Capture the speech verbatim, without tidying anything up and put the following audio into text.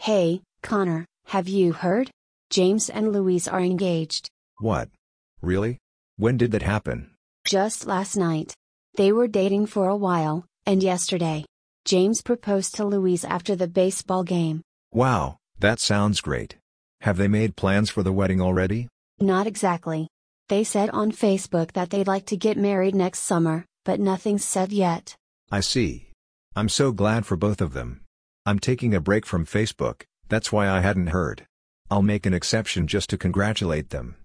Hey, Connor, have you heard? James and Louise are engaged. What? Really? When did that happen? Just last night. They were dating for a while, and yesterday, James proposed to Louise after the baseball game. Wow, that sounds great. Have they made plans for the wedding already? Not exactly. They said on Facebook that they'd like to get married next summer, but nothing's said yet. I see. I'm so glad for both of them. I'm taking a break from Facebook, that's why I hadn't heard. I'll make an exception just to congratulate them.